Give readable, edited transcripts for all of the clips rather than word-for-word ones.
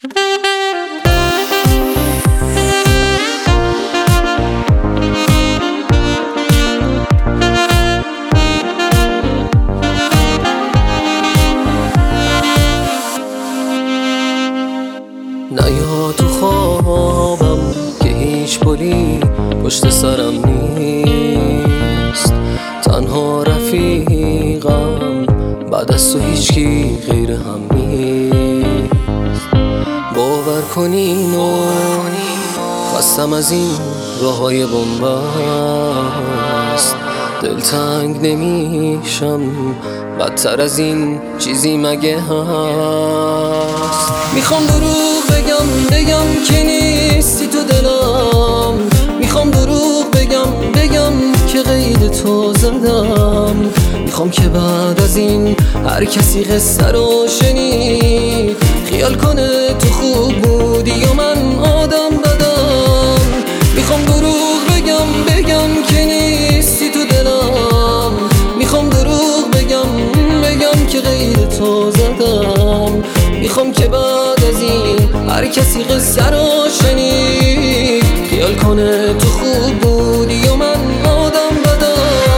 نیا تو خوابم که هیچ پلی پشت سرم نیست، تنها رفیقم بعد از تو هیچکی غیر هم نیست. باور کنین و خستم از این راههای بنبست، دلتنگ نمیشم بدتر از این چیزی مگه هست؟ میخوام دروغ بگم که نیستی تو دلم، میخوام دروغ بگم که قید تو زدم، میخوام که بعد از این هر کسی قصه رو شنید خیال کنه تو خوب بودی و من آدم بدم. میخوام دروغ بگم که نیستی تو دلم، میخوام دروغ بگم که قید تو زدم، میخوام که بعد از این هر کسی قصه رو شنید خیال کنه تو خوب بودی و من آدم بدم.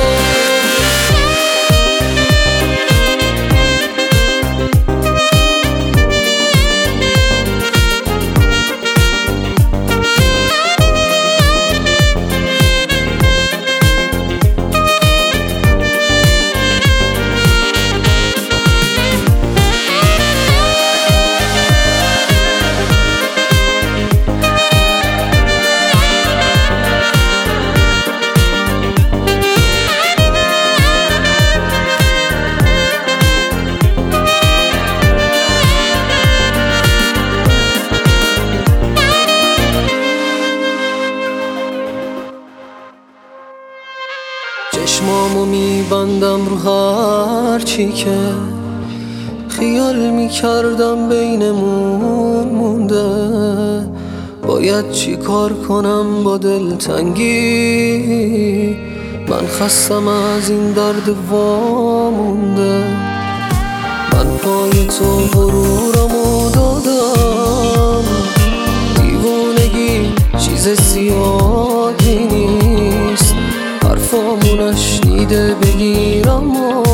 چشمامو میبندم رو هر چی که خیال میکردم بینمون مونده، باید چی کار کنم با دلتنگی، من خستم از این درد وامونده. من پای تو غرورمو دادم، دیوونگی چیز زیادی نیست، حرفامو نشنیده بگیرم و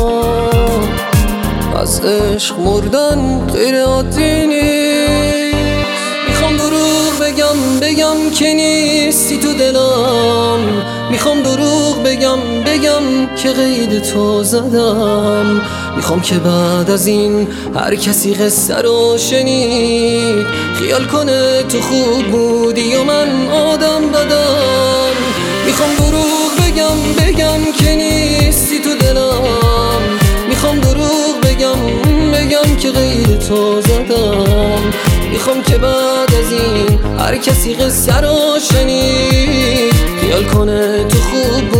از عشق مردن غیر عادی نیست. میخوام دروغ بگم که نیستی تو دلم، میخوام دروغ بگم که قید تو زدم، میخوام که بعد از این هر کسی قصه رو شنید خیال کنه تو خوب بودی و من آدم بدم. میخوام دروغ بگم که نیستی تو دلم، میخوام دروغ بگم که غیر تو زدم، میخوام که بعد از این هر کسی قصه رو شنید خیال کنه تو خوب